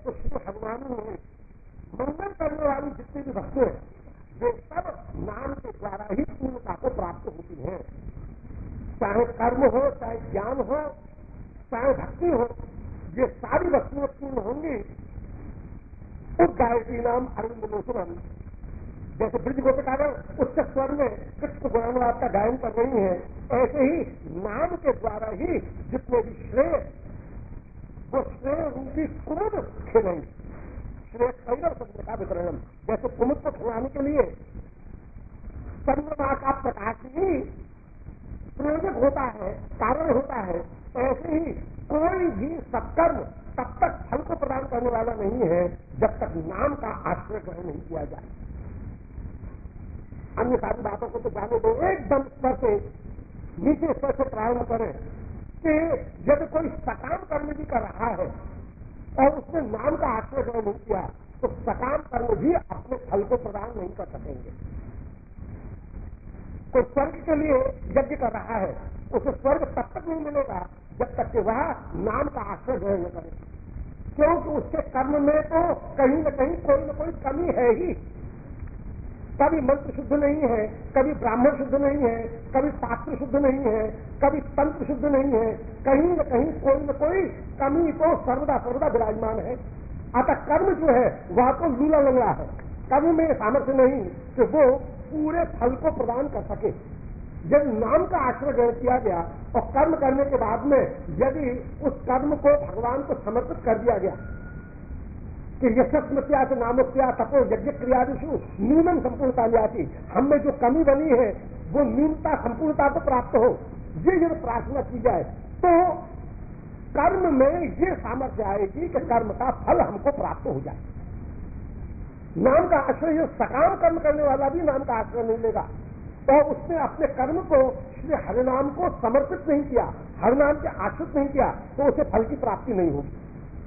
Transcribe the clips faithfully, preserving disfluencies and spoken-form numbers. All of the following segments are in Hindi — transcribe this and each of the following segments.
तो श्री भगवान ने मंगल करने वाली जितनी भी वस्तुएं वे सब नाम के द्वारा ही पूर्णता को प्राप्त होती हैं। चाहे कर्म हो, चाहे ज्ञान हो, चाहे भक्ति हो, ये सारी वस्तुएं पूर्ण होंगी उस गायत्री नाम अरविंद लोचनम। जैसे ब्रज गोपिकाएं उच्च स्वर में कृष्ण गुणानुवाद का गायन कर रही हैं, ऐसे ही नाम के द्वारा ही जितने भी श्रेय वो श्रेय रूपी कुमुद खिलेंगे। श्रेय कैरव शब्द का वितरणम, जैसे कुमुद को खिलाने के लिए चंद्रमा का प्रकाश ही प्रयोजक होता है, कारण होता है, ऐसे ही कोई भी सत्कर्म तब तक फल को प्रदान करने वाला नहीं है जब तक नाम का आश्रय ग्रहण नहीं किया जाए। अन्य सारी बातों को तो जाने दो, एकदम स्तर से नीचे स्तर से प्रारंभ करें कि यदि कोई सकाम कर्म भी कर रहा है और उसने नाम का आश्रय ग्रहण नहीं किया तो सकाम कर्म भी अपने फल को प्रदान नहीं कर सकेंगे। कोई स्वर्ग के लिए यज्ञ कर रहा है, उसे स्वर्ग तब तक नहीं मिलेगा जब तक कि वह नाम का आश्रय ग्रहण न करे, क्योंकि उसके कर्म में तो कहीं न कहीं कोई न कोई कमी है ही। कभी मंत्र शुद्ध नहीं है, कभी ब्राह्मण शुद्ध नहीं है, कभी शास्त्र शुद्ध नहीं है, कभी तंत्र शुद्ध नहीं है, कहीं न कहीं कोई न कोई कमी तो सर्वदा सर्वदा विराजमान है। अतः कर्म जो है वह तो लूला लंगड़ा है, कर्म में सामर्थ्य नहीं कि वो पूरे फल को प्रदान कर सके। जब नाम का आश्रय ग्रहण किया गया और कर्म करने के बाद में यदि उस कर्म को भगवान को समर्पित कर दिया गया कि यशस्मत्या से नामस्या तपो यज्ञ क्रियादिशु न्यूनम संपूर्णता लियाती, हमें जो कमी बनी है वो न्यूनता संपूर्णता को प्राप्त हो, ये यदि प्रार्थना की जाए तो कर्म में ये सामर्थ्य आएगी कि कर्म का फल हमको प्राप्त हो जाए। नाम का आश्रय, सकाम कर्म करने वाला भी नाम का आश्रय नहीं लेगा और उसने अपने कर्म को श्री हरिनाम को समर्पित नहीं किया, हरिनाम के आश्रित नहीं किया, तो उसे फल की प्राप्ति नहीं होगी।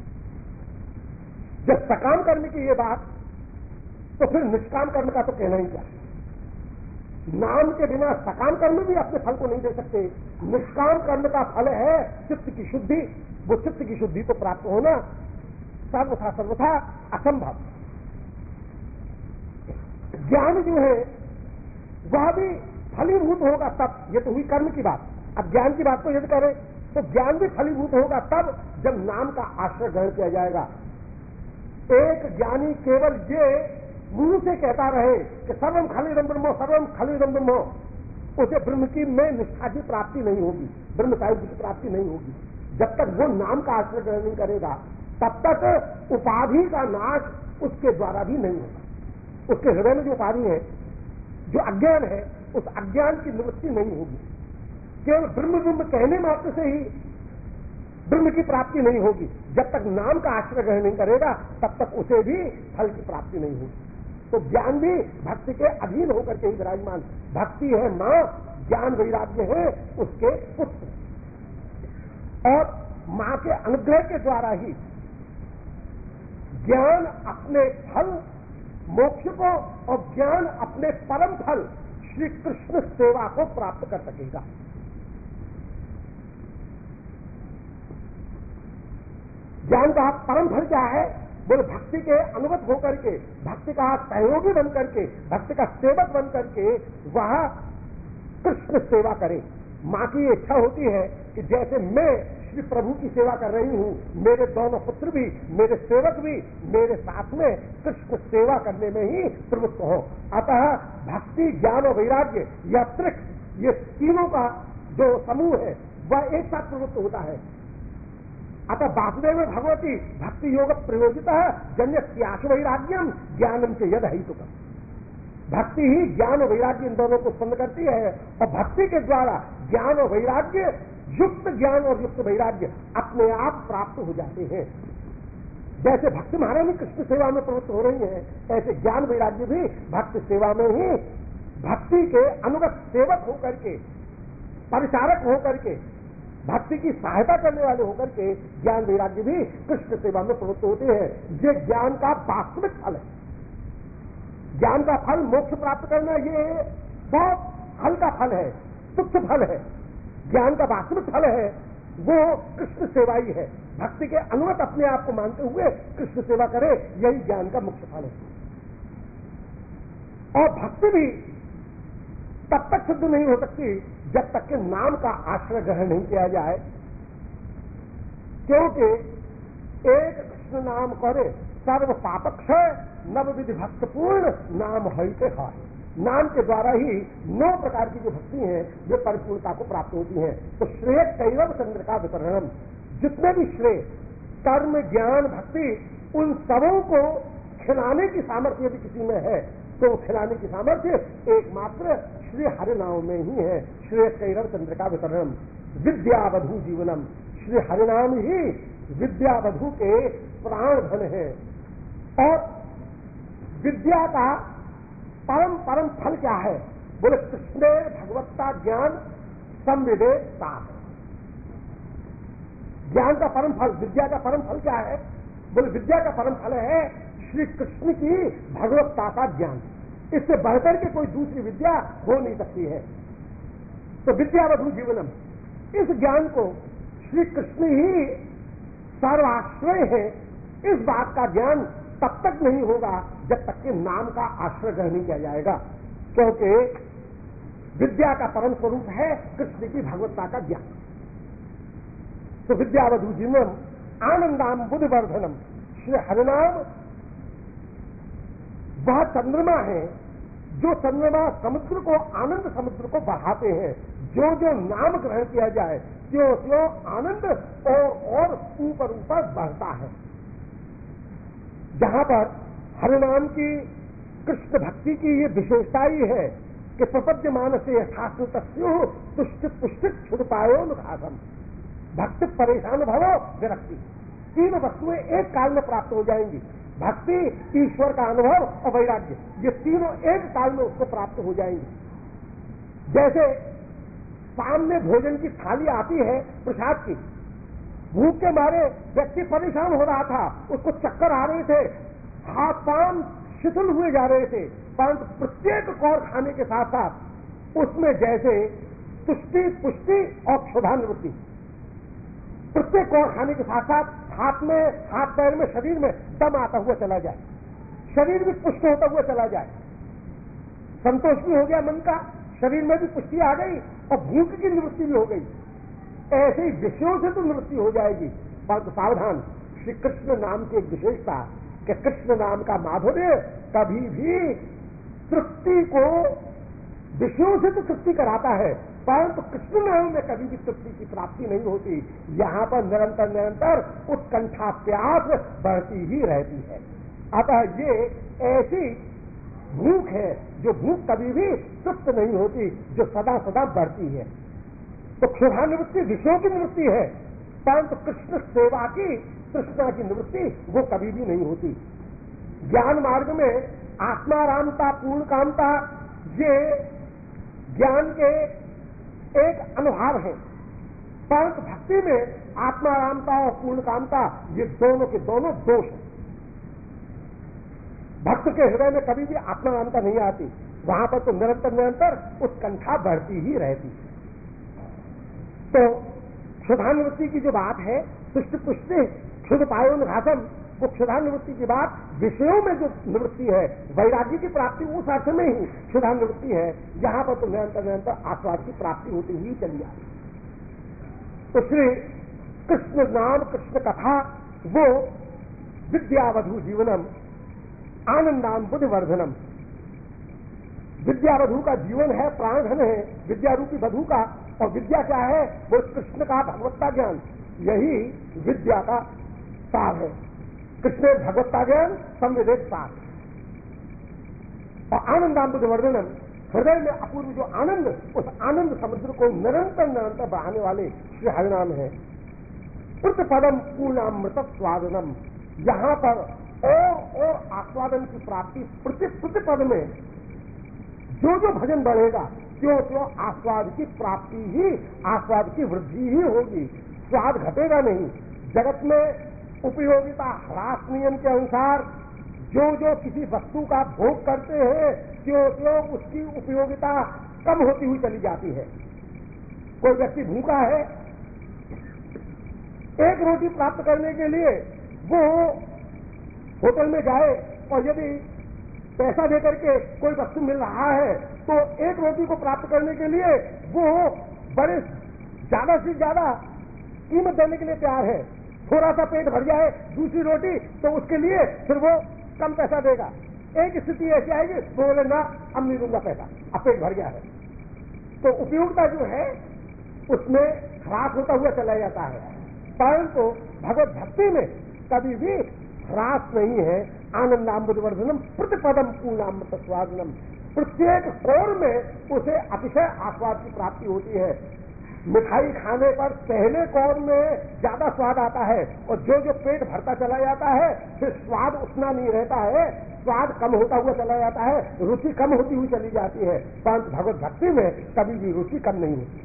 जब सकाम करने की ये बात, तो फिर निष्काम कर्म का तो कहना ही क्या। नाम के बिना सकाम कर्म भी अपने फल को नहीं दे सकते। निष्काम कर्म का फल है चित्त की शुद्धि, वो चित्त की शुद्धि को प्राप्त होना सर्वथा सर्वथा असंभव। ज्ञान जो है वह भी फलीभूत होगा तब, ये तो हुई कर्म की बात। अब ज्ञान की बात तो यदि करें तो ज्ञान भी फलीभूत होगा तब जब नाम का आश्रय ग्रहण किया जाएगा। एक ज्ञानी केवल ये मुंह से कहता रहे कि सर्वम खलिदम ब्रह्मो सर्वम खलिदम ब्रह्मो, उसे ब्रह्म की में निष्ठा की प्राप्ति नहीं होगी, ब्रह्म साहित्य की प्राप्ति नहीं होगी। जब तक वो नाम का आश्रय ग्रहण नहीं करेगा तब तक उपाधि का नाश उसके द्वारा भी नहीं होगा। उसके हृदय में जो उपाधि है, जो अज्ञान है, उस अज्ञान की निवृत्ति नहीं होगी। केवल ब्रह्म ब्रह्म कहने मात्र से ही ब्रह्म की प्राप्ति नहीं होगी। जब तक नाम का आश्रय ग्रहण नहीं करेगा तब तक उसे भी फल की प्राप्ति नहीं होगी। तो ज्ञान भी भक्ति के अधीन होकर के ही विराजमान। भक्ति है मां, ज्ञान वैराग्य है उसके पुत्र। और मां के अनुग्रह के द्वारा ही ज्ञान अपने फल मोक्ष को और ज्ञान अपने परम फल श्री कृष्ण सेवा को प्राप्त कर सकेगा। ज्ञान का परम फल क्या है? बोले भक्ति के अनुगत होकर के, भक्ति का सहयोगी बन करके, भक्ति का सेवक बन करके वह कृष्ण सेवा करे। मां की इच्छा होती है कि जैसे मैं श्री प्रभु की सेवा कर रही हूं, मेरे दोनों पुत्र भी, मेरे सेवक भी मेरे साथ में कृष्ण सेवा करने में ही प्रवृत्त हो। अतः भक्ति, ज्ञान और वैराग्य या त्रिक, ये तीनों का जो समूह है वह एक साथ प्रवृत्त होता है। अतः वासुदेव भगवती भक्ति योग प्रयोजिता जन्य त्याश वैराग्यम ज्ञानम से यद हितु कर। भक्ति ही ज्ञान और वैराग्य इन दोनों को उत्पन्न करती है और भक्ति के द्वारा ज्ञान और वैराग्य, युक्त ज्ञान और युक्त वैराग्य अपने आप प्राप्त हो जाते हैं। जैसे भक्ति महारानी कृष्ण सेवा में प्रवृत्त हो रही है, ऐसे ज्ञान वैराग्य भी भक्ति सेवा में ही भक्ति के अनुगत सेवक होकर के, परिचारक होकर के, भक्ति की सहायता करने वाले होकर के ज्ञान वैराग्य भी कृष्ण सेवा में प्रवृत्त होते हैं। ये ज्ञान का वास्तविक फल है। ज्ञान का फल मोक्ष प्राप्त करना ये बहुत हल्का फल है, तुच्छ फल है। ज्ञान का वास्तविक फल है वो कृष्ण सेवा ही है। भक्ति के अनुगत अपने आप को मानते हुए कृष्ण सेवा करे, यही ज्ञान का मुख्य फल है। और भक्ति भी तब तक सिद्ध नहीं हो सकती जब तक कि नाम का आश्रय ग्रहण नहीं किया जाए, क्योंकि एक कृष्ण नाम करे सर्व पापक्षय नव विधि भक्तपूर्ण नाम हरिते है। नाम के द्वारा ही नौ प्रकार की जो भक्ति हैं वे परिपूर्णता को प्राप्त होती हैं। तो श्रेय कैरव चंद्र का वितरणम, जितने भी श्रेय कर्म ज्ञान भक्ति उन सबों को खिलाने की सामर्थ्य यदि किसी में है तो खिलाने की सामर्थ्य एकमात्र श्री हरिनाम में ही है। श्रेय कैरव चंद्र का वितरणम विद्यावधु जीवनम, श्री हरिनाम ही विद्यावधु के प्राण धन है। और विद्या का परम परम फल क्या है? बोले कृष्ण भगवत्ता ज्ञान संविदेता। ज्ञान का परम फल, विद्या का परम फल क्या है? बोले विद्या का परम फल है श्री कृष्ण की भगवत्ता का ज्ञान। इससे बढ़कर के कोई दूसरी विद्या हो नहीं सकती है। तो विद्यावधु जीवनम, इस ज्ञान को श्री कृष्ण ही सर्वाश्रय है। इस बात का ज्ञान तब तक नहीं होगा जब तक कि नाम का आश्रय ग्रहण नहीं किया जाएगा, क्योंकि विद्या का परम स्वरूप है कृष्ण की भगवत्ता का ज्ञान। तो विद्यावधु जीवनम आनंदाम बुद्धिवर्धनम, श्री हरिनाम वह चंद्रमा है जो चंद्रमा समुद्र को, आनंद समुद्र को बढ़ाते हैं। जो जो नाम ग्रहण किया जाए त्यों त्यों आनंद और और ऊपर ऊपर बढ़ता है। जहां पर हरिनाम की कृष्ण भक्ति की ये विशेषता ही है कि प्रपद्य मानसे यथास्व तस्यो तुष्टित पुष्टित छुड़ पायो नुखासम, भक्ति परेशान भवो विरक्ति, तीन वस्तुएं एक काल में प्राप्त हो जाएंगी। भक्ति, ईश्वर का अनुभव और वैराग्य, ये तीनों एक काल में उसको प्राप्त हो जाएंगे। जैसे सामने भोजन की थाली आती है प्रसाद की, भूख के मारे व्यक्ति परेशान हो रहा था, उसको चक्कर आ रहे थे, हाथ पांव शिथिल हुए जा रहे थे, परंतु प्रत्येक कौर खाने के साथ साथ उसमें जैसे तुष्टि पुष्टि और क्षुधानिवृत्ति, प्रत्येक कौर खाने के साथ साथ हाथ में, हाथ पैर में, शरीर में दम आता हुआ चला जाए, शरीर भी पुष्ट होता हुआ चला जाए, संतोष भी हो गया मन का, शरीर में भी पुष्टि आ गई और भूख की निवृत्ति भी हो गई। ऐसे ही विषयों से तो निवृत्ति हो जाएगी, परंतु सावधान, श्री कृष्ण नाम की एक विशेषता कि कृष्ण नाम का माधुर्य कभी भी तृप्ति को, विषयों से तो तृप्ति कराता है परंतु कृष्ण नाम में कभी भी तृप्ति की प्राप्ति नहीं होती। यहां पर निरंतर निरंतर उत्कंठा प्यास बढ़ती ही रहती है। अतः ये ऐसी भूख है जो भूख कभी भी तृप्त नहीं होती, जो सदा सदा बढ़ती है। तो क्षुधा निवृत्ति विषयों की निवृत्ति है, परंतु कृष्ण सेवा की, कृष्णा की निवृत्ति वो कभी भी नहीं होती। ज्ञान मार्ग में आत्मारामता, पूर्ण कामता, ये ज्ञान के एक अनुभाव है, परंतु भक्ति में आत्मारामता और पूर्ण कामता ये दोनों के दोनों दोष हैं। भक्त के हृदय में कभी भी आत्मारामता नहीं आती, वहां पर तो निरंतर निरंतर उत्कंठा बढ़ती ही रहती है। तो क्षुधानिवृत्ति की जो बात है, पुष्ट पुष्टि क्षुध पायो निघासम, वो क्षुधानिवृत्ति की बात विषयों में जो निवृत्ति है, वैराग्य की प्राप्ति उस अर्थ में ही क्षुधानिवृत्ति है, जहां पर तो निरंतर निरंतर आस्वाद की प्राप्ति होती हुई चली आती। तो श्री कृष्ण नाम कृष्ण कथा वो विद्यावधु जीवनम आनंदाम बुद्धिवर्धनम, विद्यावधु का जीवन है, प्राणधन है विद्या रूपी वधु का। और विद्या क्या है? वो कृष्ण का भगवत्ता ज्ञान, यही विद्या का सार है। कृष्ण भगवत्ता ज्ञान संविदेत सार। और आनंदाम बुद्धिवर्धनम, हृदय में अपूर्व जो आनंद, उस आनंद समुद्र को निरंतर निरंतर बढ़ाने वाले श्री हरिनाम है। प्रतिपदम पूर्णामृत स्वादनम, यहां पर और और आस्वादन की प्राप्ति, प्रति प्रतिपद में जो जो भजन बढ़ेगा त्यों त्यों आस्वाद की प्राप्ति ही, आस्वाद की वृद्धि ही होगी, स्वाद घटेगा नहीं। जगत में उपयोगिता ह्रास नियम के अनुसार जो जो किसी वस्तु का भोग करते हैं त्यों त्यों उसकी उपयोगिता कम होती हुई चली जाती है। कोई व्यक्ति भूखा है, एक रोटी प्राप्त करने के लिए वो होटल में जाए और यदि पैसा देकर के कोई वस्तु मिल रहा है तो एक रोटी को प्राप्त करने के लिए वो बड़े ज्यादा से ज्यादा कीमत देने के लिए तैयार है। थोड़ा सा पेट भर जाए दूसरी रोटी तो उसके लिए फिर वो कम पैसा देगा। एक स्थिति ऐसी आएगी तो बोले ना अब नहीं दूंगा पैसा, अब पेट भर गया है। तो उपयोगिता जो है उसमें ह्रास होता हुआ चला जाता है, परंतु भगवत भक्ति में कभी भी ह्रास नहीं है। आनंदामृतवर्धनम प्रतिपदम पूर्णामृत स्वादनम, प्रत्येक कोर में उसे अतिशय आस्वाद की प्राप्ति होती है। मिठाई खाने पर पहले कौर में ज्यादा स्वाद आता है और जो जो पेट भरता चला जाता है फिर स्वाद उतना नहीं रहता है, स्वाद कम होता हुआ चला जाता है, रुचि कम होती हुई चली जाती है। परंतु भगवत भक्ति में कभी भी रुचि कम नहीं होती।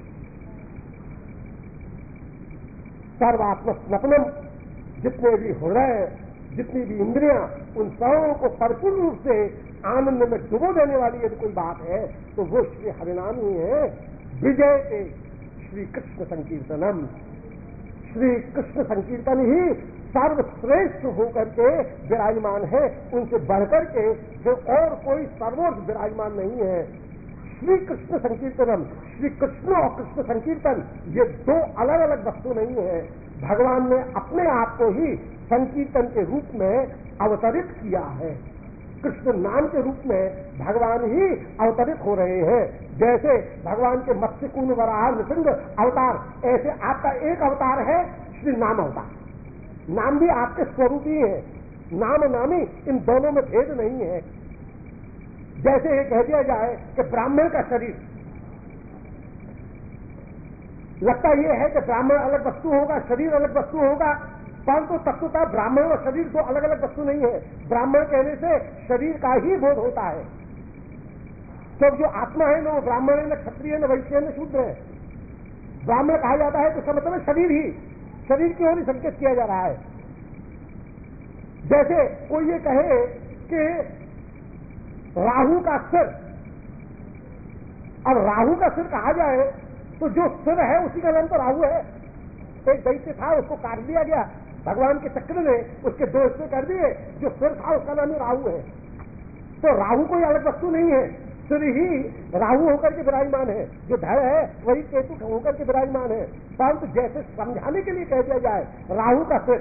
सर्वात्म स्नपनम, जितने भी हृदय जितनी भी इंद्रियां उन सबों को परिपूर्ण रूप से आनंद में डुबो देने वाली यदि कोई बात है तो वो श्री हरिनाम ही है। विजय के श्री कृष्ण संकीर्तनम, श्री कृष्ण संकीर्तन ही सर्वश्रेष्ठ होकर के विराजमान है, उनसे बढ़कर के फिर और कोई सर्वोच्च विराजमान नहीं है। श्री कृष्ण संकीर्तनम, श्री कृष्ण और कृष्ण संकीर्तन ये दो अलग अलग वस्तु नहीं है। भगवान ने अपने आप को ही संकीर्तन के रूप में अवतरित किया है। कृष्ण नाम के रूप में भगवान ही अवतरित हो रहे हैं। जैसे भगवान के मत्स्य कूर्म वराह नृसिंह अवतार, ऐसे आपका एक अवतार है श्री नाम अवतार। नाम भी आपके स्वरूप ही है, नाम नामी इन दोनों में भेद नहीं है। जैसे ये कह दिया जाए कि ब्राह्मण का शरीर, लगता यह है कि ब्राह्मण अलग वस्तु होगा, शरीर अलग वस्तु होगा, परंतु तत्वतः ब्राह्मण और शरीर दो अलग अलग वस्तु नहीं है। ब्राह्मण कहने से शरीर का ही बोध होता है, तो जो आत्मा है न वो ब्राह्मण है, न क्षत्रिय है, न वैश्य है, न शूद्र है। ब्राह्मण कहा जाता है तो इसका मतलब शरीर ही, शरीर की ओर ही संकेत किया जा रहा है। जैसे कोई ये कहे कि राहु का सिर, अब राहु का सिर कहा जाए तो जो सिर है उसी का नाम तो राहु है। एक दैत्य था, उसको काट दिया गया, भगवान के चक्र ने उसके दो हिस्से कर दिए, जो सिर था उसका नाम ही राहु है। तो राहु कोई अलग वस्तु नहीं है, सिर ही राहु होकर के विराजमान है, जो धड़ है वही केतु होकर के विराजमान है। परंतु जैसे समझाने के लिए कह दिया जाए राहु का सिर,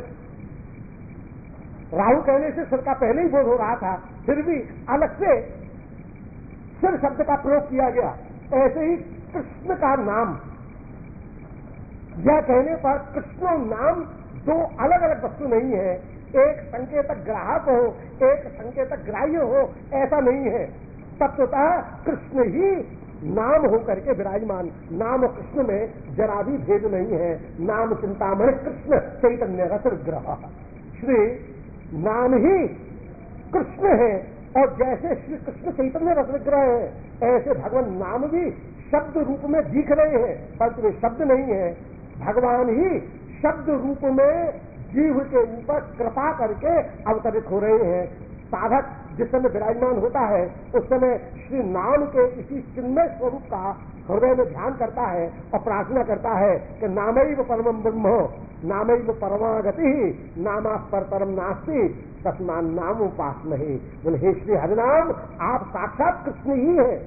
राहु कहने से सिर का पहले ही बोध हो रहा था, फिर भी अलग से सिर शब्द का प्रयोग किया गया। ऐसे ही कृष्ण का नाम, यह कहने पर कृष्ण नाम दो अलग अलग वस्तु नहीं है। एक संकेतक ग्राहक हो, एक संकेतक ग्राह्य हो, ऐसा नहीं है। तत्वतः कृष्ण ही नाम होकर के विराजमान, नाम और कृष्ण में जरा भी भेद नहीं है। नाम चिंतामणि कृष्ण चैतन्य रस विग्रह, श्री नाम ही कृष्ण है। और जैसे श्री कृष्ण चैतन्य रस विग्रह है, ऐसे भगवान नाम भी शब्द रूप में दिख रहे हैं, परंतु वे शब्द नहीं है। भगवान ही शब्द रूप में जीव के ऊपर कृपा करके अवतरित हो रहे हैं। साधक जिस समय विराजमान होता है उस समय श्री नाम के इसी चिन्मय स्वरूप का हृदय में ध्यान करता है और प्रार्थना करता है कि नामैव परमं ब्रह्म, नामैव परमागति, नामा पर परम नास्ति, तस्मान नाम उपासमहे। बोले हे श्री हरिनाम, आप साक्षात कृष्ण ही है,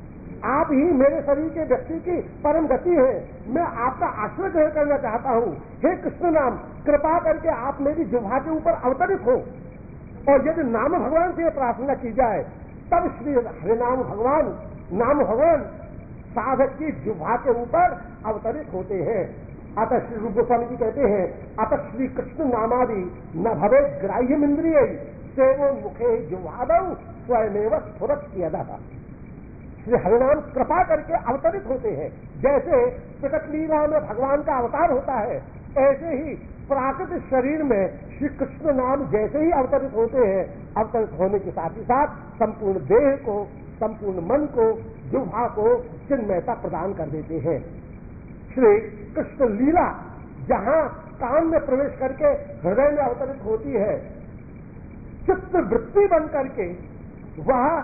आप ही मेरे शरीर के व्यक्ति की परम गति है। मैं आपका आश्रय ग्रहण करना चाहता हूँ। हे कृष्ण नाम, कृपा करके आप मेरी जिह्वा के ऊपर अवतरित हो। और यदि नाम भगवान से प्रार्थना की जाए तब श्री हरिनाम भगवान, नाम भगवान साधक की जिह्वा के ऊपर अवतरित होते हैं। अतः श्री रूप गोस्वामी जी कहते हैं, अतः श्री कृष्ण नामादि न भवे ग्राह्य इंद्रिय सेवो मुखे जिह्वादौ स्वयमेव स्फुरत यदा। श्री हरिनाम कृपा करके अवतरित होते हैं। जैसे प्रकट लीला में भगवान का अवतार होता है, ऐसे ही प्राकृतिक शरीर में श्री कृष्ण नाम जैसे ही अवतरित होते हैं, अवतरित होने के साथ ही साथ संपूर्ण देह को, संपूर्ण मन को, जिह्वा को चिन्मयता प्रदान कर देते हैं। श्री कृष्ण लीला जहां कान में प्रवेश करके हृदय में अवतरित होती है, चित्त वृत्ति बन करके वह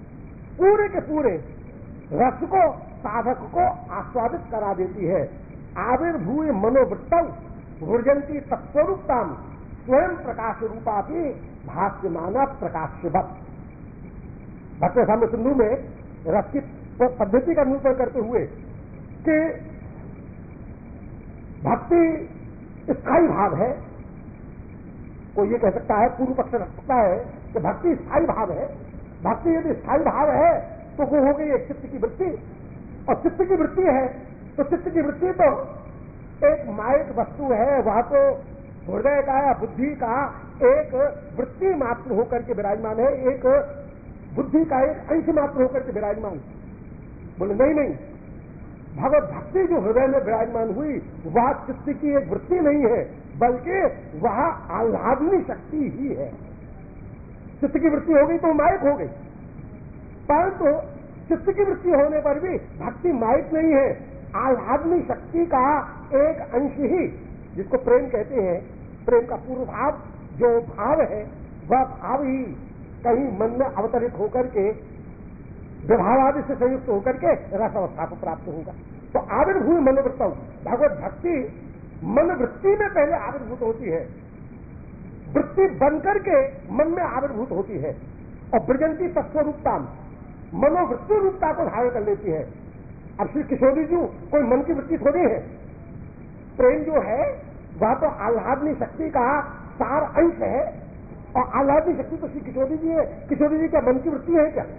पूरे के पूरे रस को साधक को आस्वादित करा देती है। आविर्भूय मनोवृत्तौ वृजंती तत्स्वरूपताम स्वयं प्रकाश रूपा भी भाष्यमाना प्रकाशवत। भक्त स्वामी सिंधु में रस की पद्धति का निरूपण करते हुए कि भक्ति स्थायी भाव है, कोई ये कह सकता है, पूर्व पक्ष रख सकता है कि भक्ति स्थायी भाव है। भक्ति यदि स्थायी भाव है तो वो हो गई एक चित्त की वृत्ति, और चित्त की वृत्ति है तो चित्त की वृत्ति तो एक मायिक वस्तु है, वह तो हृदय का या बुद्धि का एक वृत्ति मात्र होकर के विराजमान है, एक बुद्धि का एक अंश मात्र होकर के विराजमान। बोले नहीं नहीं, भगवत भक्ति जो हृदय में विराजमान हुई वह चित्त की एक वृत्ति नहीं है, बल्कि वह आह्लादनी शक्ति ही है। चित्त की वृत्ति हो गई तो मायिक हो गई, परंतु चित्त की वृत्ति होने पर भी भक्ति मायिक नहीं है, आह्लादनी शक्ति का एक अंश ही, जिसको प्रेम कहते हैं। प्रेम का पूर्व भाव जो भाव है वह भाव ही कहीं मन में अवतरित होकर के विभावादि से संयुक्त होकर के रस अवस्था को प्राप्त होगा। तो आविर्भूत मनोवृत्त, भगवत भक्ति मनोवृत्ति में पहले आविर्भूत होती है, वृत्ति बनकर के मन में आविर्भूत होती है, और ब्रजंती तत्स्वरूपता मनोवृत्ति रूपता को धारण कर लेती है। अब श्री किशोरी जी कोई मन की वृत्ति थोड़ी है, प्रेम जो है वह तो आह्लादनी शक्ति का सार अंश है, और आह्लादनी शक्ति तो श्री किशोरी जी है। किशोरी जी क्या मन की वृत्ति है क्या?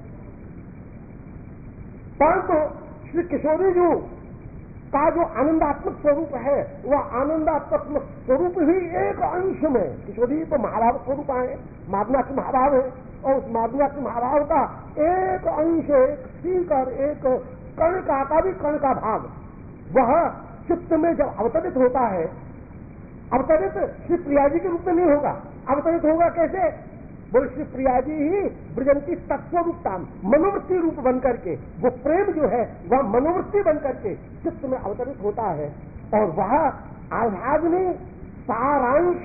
परंतु श्री किशोरी जी का जो आनंदात्मक स्वरूप है वह आनंदात्मक स्वरूप ही एक अंश में, किशोरी तो महाभाव स्वरूप आए, मादनाक्ष महाभाव है, और उस मादनाक्ष महाभाव का एक अंश, एक सीकर, एक कण का का भी कण का भाग वह चित्त में जब अवतरित होता है, अवतरित श्री प्रिया जी के रूप में नहीं होगा, अवतरित होगा कैसे? बोले श्री प्रिया जी ही ब्रजंती तत्स्वरूपता मनोवृत्ति रूप बन करके, वो प्रेम जो है वह मनोवृत्ति बन करके चित्त में अवतरित होता है, और वह आह्लादनी सारांश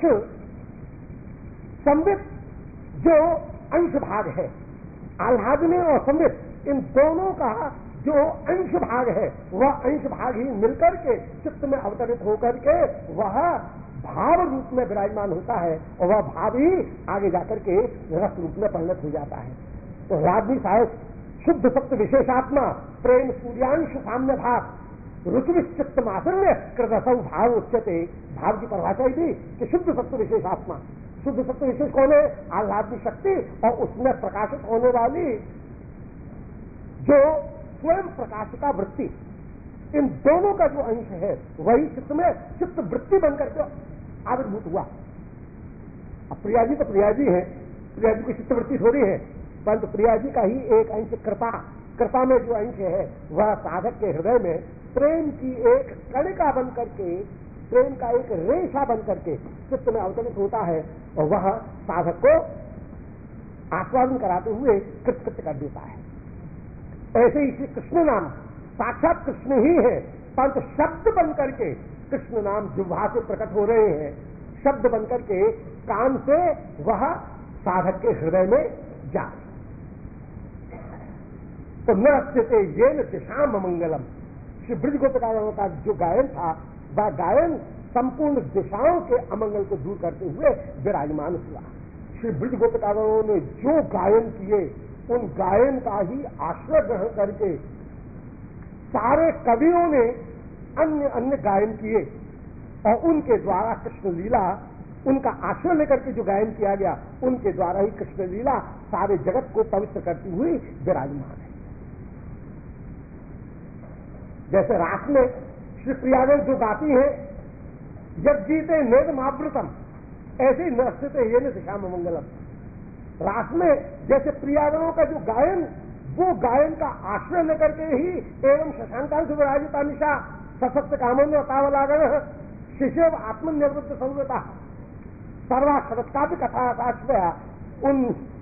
संवित जो अंश भाग है, आह्लादनी और संवित इन दोनों का जो अंश भाग है वह अंश भाग ही मिलकर के चित्त में अवतरित होकर के वह भाव रूप में विराजमान होता है, और वह भाव ही आगे जाकर के रस रूप में परिणत हो जाता है। तो राजनी साहब शुद्ध सत्य विशेषात्मा प्रेम सूर्यांश साम्य भाव रुचिविश्चित्त मासन्य कृतसौ भाव उच्चते। भाव की परिभाषा थी कि शुद्ध सत्य विशेषात्मा, शुद्ध सत्य विशेष कौन है? आह्लादनी शक्ति, और उसमें प्रकाशित होने वाली जो स्वयं प्रकाश का वृत्ति, इन दोनों का जो अंश है वही चित्त में चित्त वृत्ति बनकर के आविर्भूत हुआ। अब प्रिया जी तो प्रिया जी है, प्रिया जी की चित्त वृत्ति थोड़ी है, परंतु प्रिया जी का ही एक अंश कृपा, कृपा में जो अंश है वह साधक के हृदय में प्रेम की एक कणिका बन करके, प्रेम का एक रेशा बन करके चित्त में अवतरित होता है, और वह साधक को आस्वादन कराते हुए कृतकृत्य कर देता है। ऐसे ही श्री कृष्ण नाम साक्षात कृष्ण ही है, परंतु शब्द बन करके कृष्ण नाम जिह्वा से प्रकट हो रहे हैं, शब्द बनकर के कान से वह साधक के हृदय में जा। तो नृत्यते येन दिशाम मंगलम, श्री ब्रज गोपिकाओं का जो गायन था वह गायन संपूर्ण दिशाओं के अमंगल को दूर करते हुए विराजमान हुआ। श्री ब्रज गोपिकाओं ने जो गायन किए उन गायन का ही आश्रय ग्रहण करके सारे कवियों ने अन्य अन्य गायन किए, और उनके द्वारा कृष्ण लीला, उनका आश्रय लेकर के जो गायन किया गया उनके द्वारा ही कृष्ण लीला सारे जगत को पवित्र करती हुई विराजमान है। जैसे रास में श्री प्रियागण जो गाती है यज्जीते नेदमावृतम, ऐसे ही नृत्यते येन दिशाम मंगलम। रास में जैसे प्रियागणों का जो गायन, वो गायन का आश्रय लेकर के ही एवं शशांकांश विराजिता निशा सशक्त कामन तावलागण शिशव आत्मनिर्वृत्त संवृता सर्वा शरत्का भी कथा आश्रय, उन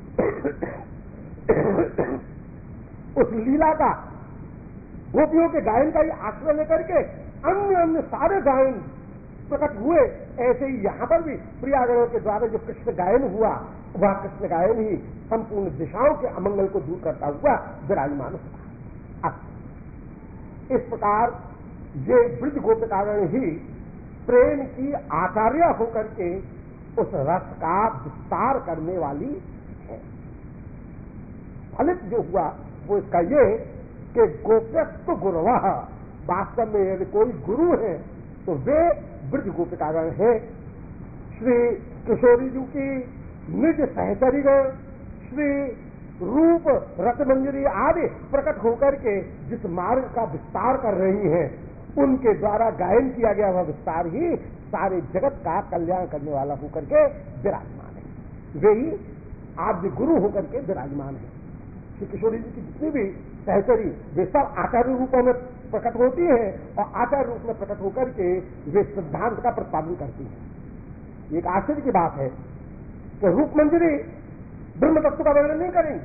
उस लीला का गोपियों के गायन का ही आश्रय लेकर के अन्य अन्य सारे गायन प्रकट हुए। ऐसे ही यहां पर भी प्रियागणों के द्वारा जो कृष्ण गायन हुआ वह कृष्ण गायन ही संपूर्ण दिशाओं के अमंगल को दूर करता हुआ विराजमान हुआ। इस प्रकार ये ब्रज गोपिकागण ही प्रेम की आचार्य होकर के उस रस का विस्तार करने वाली है। फलित जो हुआ वो इसका ये कि गोप्यस्व गुरुवः, वास्तव में यदि कोई गुरु है तो वे ब्रज गोपिकागण है। श्री किशोरी जी की निज सहचरीगण श्री रूप रत्नमंजरी आदि प्रकट होकर के जिस मार्ग का विस्तार कर रही हैं, उनके द्वारा गायन किया गया वह विस्तार ही सारे जगत का कल्याण करने वाला होकर के विराजमान है। वे ही आद्य गुरु होकर के विराजमान है। श्री किशोरी जी की जितनी भी सहचरी वे सब आचार्य रूपों में प्रकट होती हैं और आचार्य रूप में प्रकट होकर के वे सिद्धांत का प्रतिपादन करती हैं। एक आश्चर्य की बात है कि रूप मंजरी ब्रह्म तत्व का वर्णन नहीं करेंगे,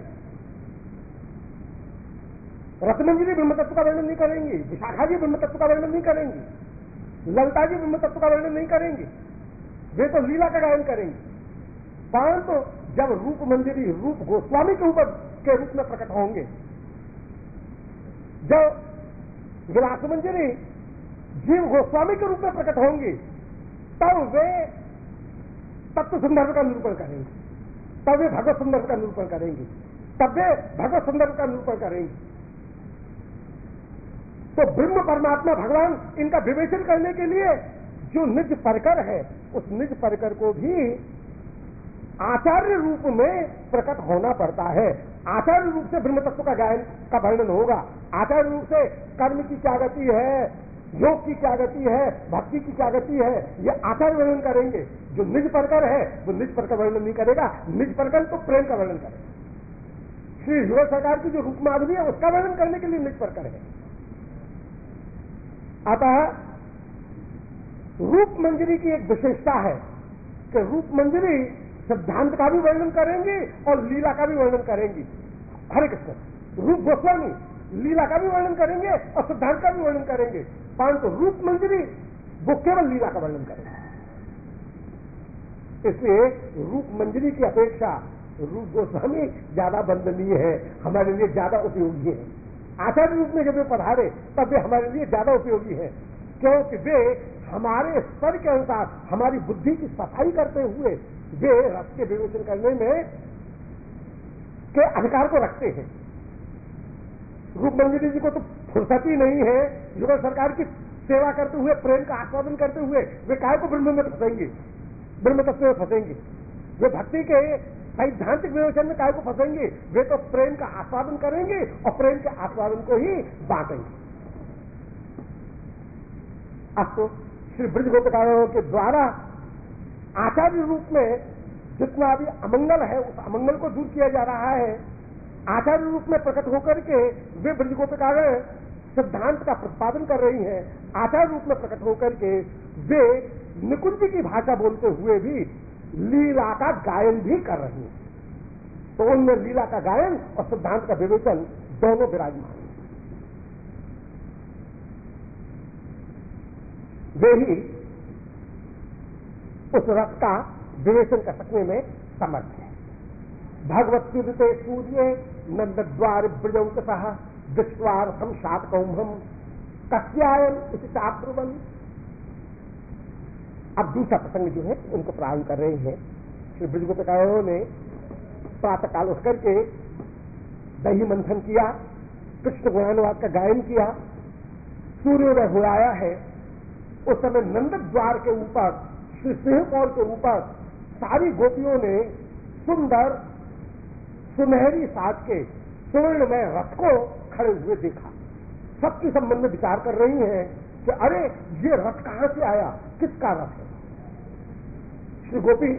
रत्नमंजरी ब्रह्म तत्व का वर्णन नहीं करेंगी, विशाखा जी ब्रह्म तत्व का वर्णन नहीं करेंगी, ललिता जी ब्रह्म तत्व का वर्णन नहीं करेंगे, वे तो लीला का गायन करेंगे। परंतु तो जब रूप मंजरी रूप गोस्वामी के ऊपर के रूप में प्रकट होंगे, जब विलास मंजरी जीव गोस्वामी के रूप में प्रकट होंगी, तब वे तत्व संदर्भ का निरूपण करेंगे, तब वे भगवत संदर्भ का निरूपण करेंगे, तब वे भगवत संदर्भ का निरूपण करेंगे। तो ब्रह्म परमात्मा भगवान इनका विवेचन करने के लिए जो निज परकर है, उस निज परकर को भी आचार्य रूप में प्रकट होना पड़ता है। आचार्य रूप से ब्रह्म तत्व का गायन का वर्णन होगा। आचार्य रूप से कर्म की क्या गति है, योग की क्या गति है, भक्ति की क्या गति है, ये आचार्य वर्णन करेंगे। जो निज परकर है वो निज परकर वर्णन नहीं करेगा, निज परकर तो प्रेम का वर्णन करेगा। श्री युगल सरकार की जो रूप माधुरी है उसका वर्णन करने के लिए निज परकर है। अतः रूप मंजरी की एक विशेषता है कि रूप मंजरी सिद्धांत का भी वर्णन करेंगी और लीला का भी वर्णन करेंगी। हरे कृष्ण। रूप गोस्वामी लीला का भी वर्णन करेंगे और सिद्धांत का भी वर्णन करेंगे, परंतु रूप मंजरी वो केवल लीला का वर्णन करेंगे। इसलिए रूप मंजरी की अपेक्षा रूप गोस्वामी ज्यादा वंदनीय है, हमारे लिए ज्यादा उपयोगी है। आचार्य रूप में जब वे पधारे तब वे हमारे लिए ज्यादा उपयोगी है, क्योंकि वे हमारे स्तर के अनुसार हमारी बुद्धि की सफाई करते हुए वे रस के विवेचन करने में के अधिकार को रखते हैं। रूप मंजरी जी को तो फुर्सत ही नहीं है युगल सरकार की सेवा करते हुए, प्रेम का आस्वादन करते हुए वे काहे को ब्रह्म में फंसेंगे, ब्रह्म तत्व में फंसेंगे। वे भक्ति के सैद्धांतिक विवेचन में काहे को फंसेंगे, वे तो प्रेम का आस्वादन करेंगे और प्रेम के आस्वादन को ही बांटेंगे। अब तो श्री ब्रज गोपिकाओं के द्वारा आचार्य रूप में जितना भी अमंगल है उस अमंगल को दूर किया जा रहा है। आचार्य रूप में प्रकट होकर के वे ब्रज गोपिकाएं सिद्धांत का प्रतिपादन कर रही हैं। आचार्य रूप में प्रकट होकर के वे निकुंज की भाषा बोलते हुए भी लीला का गायन भी कर रही हैं। तो उनमें लीला का गायन और सिद्धांत का विवेचन दोनों विराजमान हैं। वे ही उस रस का विवेचन कर सकने में समर्थ है। भगवत सुदते सूर्य नंद द्वार ब्रजौतः विश्वार्थम सात कौम्भम कस्यायन इति चाब्रुवन। अब दूसरा प्रसंग जो है उनको प्रारंभ कर रहे हैं। श्री ब्रज गोपिकाओं ने प्रातः काल उठ करके दही मंथन किया, कृष्ण गुणानुवाद का गायन किया, सूर्योदय हो आया है। उस समय नंद द्वार के ऊपर श्री सिंहपुर के ऊपर सारी गोपियों ने सुंदर सुनहरी साज के सुवर्णमय रथ को खड़े हुए देखा। सबके संबंध में विचार कर रही हैं कि अरे ये रथ कहां से आया, किसका रथ है। श्री गोपी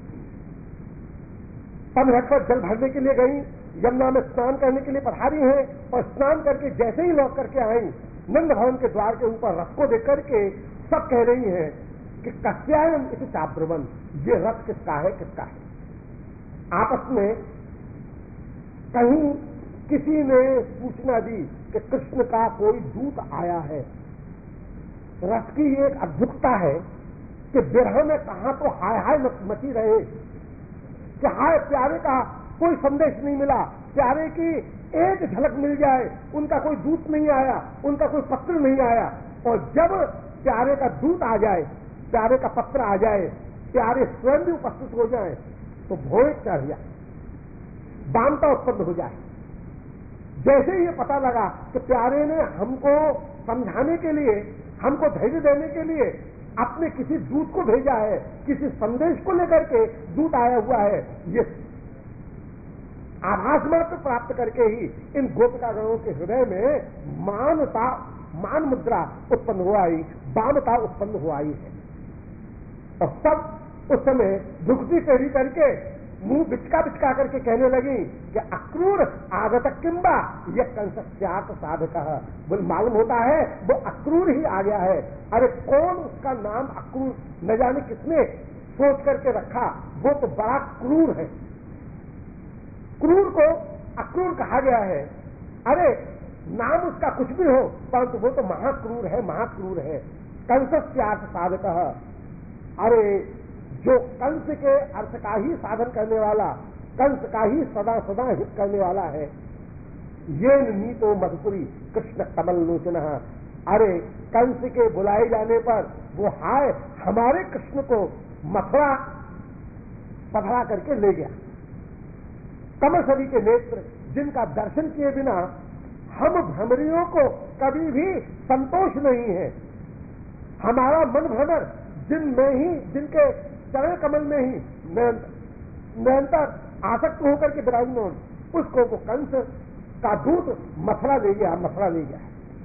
तब रथ पर जल भरने के लिए गई, यमुना में स्नान करने के लिए पधारी हैं और स्नान करके जैसे ही लौट करके आई, नंद भवन के द्वार के ऊपर रथ को देख करके सब कह रही हैं कि कस्यायन इति चाब्रुवन, ये रथ किसका है, किसका है। आपस में कहीं किसी ने सूचना दी कि कृष्ण का कोई दूत आया है। रथ की एक अद्भुतता है कि विरह में कहां तो हाय हाय मची रहे कि हाय प्यारे का कोई संदेश नहीं मिला, प्यारे की एक झलक मिल जाए, उनका कोई दूत नहीं आया, उनका कोई पत्र नहीं आया, और जब प्यारे का दूत आ जाए, प्यारे का पत्र आ जाए, प्यारे स्वयं भी उपस्थित हो जाए, तो भोग चढ़ जाए, बामता उत्पन्न हो जाए। जैसे ही ये पता लगा कि प्यारे ने हमको समझाने के लिए, हमको धैर्य देने के लिए अपने किसी दूत को भेजा है, किसी संदेश को लेकर के दूत आया हुआ है, ये आभास मात्र प्राप्त करके ही इन गोपिकागणों के हृदय में मानता मान मुद्रा उत्पन्न हो आई, बामता उत्पन्न हो आई है। और सब उस समय दुखती टेढ़ी करके मुंह बिचका बिचका करके कहने लगी कि अक्रूर आगत किंबा यह कंसत्यात साधक। बोल मालूम होता है वो अक्रूर ही आ गया है। अरे कौन उसका नाम अक्रूर, न जाने किसने सोच करके रखा, वो तो बड़ा क्रूर है। क्रूर को अक्रूर कहा गया है। अरे नाम उसका कुछ भी हो, परंतु वो तो महाक्रूर है, महाक्रूर है। कंसत्यात साधक। अरे जो कंस के अर्थ का ही साधन करने वाला, कंस का ही सदा सदा हित करने वाला है, ये नीतो मधुपुरी कृष्ण कमल लोचन। अरे कंस के बुलाए जाने पर वो हाय हमारे कृष्ण को मथुरा पधरा करके ले गया। कमल सभी के नेत्र, जिनका दर्शन किए बिना हम भ्रमरियों को कभी भी संतोष नहीं है। हमारा मन भ्रमर जिनमें ही, जिनके चरण कमल में ही निरंतर आसक्त होकर के विराजमान, उसको वो कंस का दूत मथुरा ले गया, मथुरा ले गया।